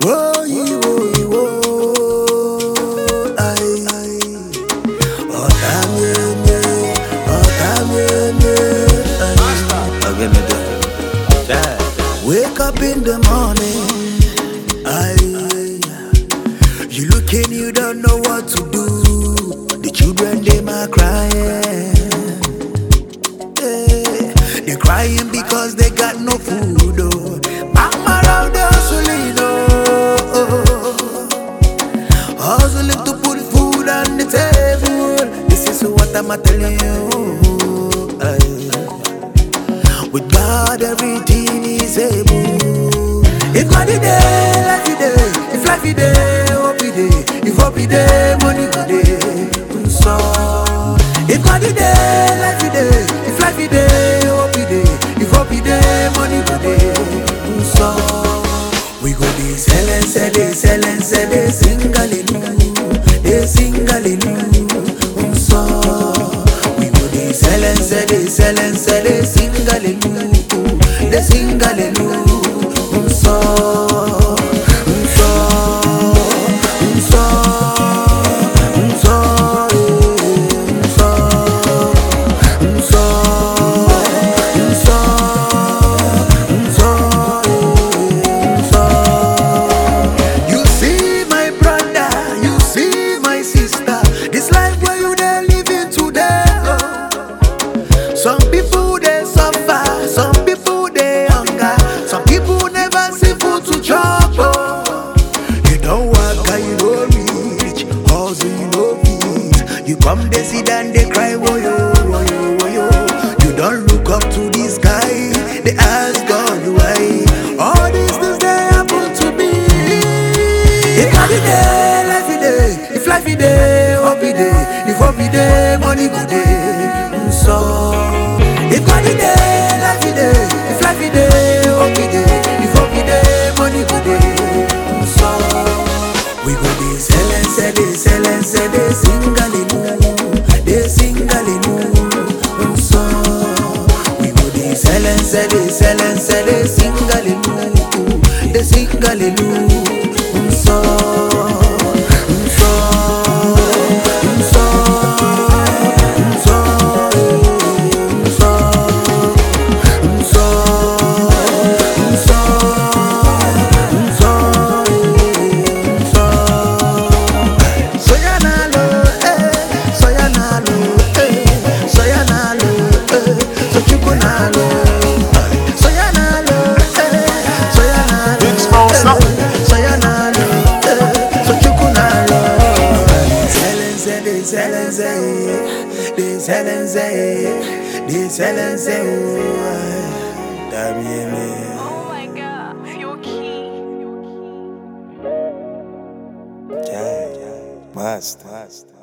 Oh, you, I. Oh, wake up in the morning, you looking, you don't know what to do. The children, they might crying. They're crying because they got no food. Oh. Mama around the hustling, hustling to put food on the table. This is what I'm telling you. With God, everything is able. If God is there, life is there. If life is there, hope is there. If hope is there, money go there. So, if God is there, life is there. If life is there, hope is there. If hope is there, money go there. So, we go be selling, they sing hallelujah, they sing hallelujah. So, we go be selling, they sing hallelujah, they sing hallelujah. Some people they suffer, some people they hunger, some people never see food to chop. Oh. You don't work and you don't reach, hustle you don't feed. You come they sit and they cry, woyo, woyo, woyo. You don't look up to this guy, they ask God why. All these things they happen to me. If life is there, life is there. If life is there, hope is there. If hope is there, money go there. So if God is there, life is there. If life is there, hope is there. If hope is there, money go there. So we go be selling, they sing hallelujah, they sing hallelujah. So we go be selling, they sing hallelujah, they sing hallelujah. So. Oh my God, Fuel Key. Must.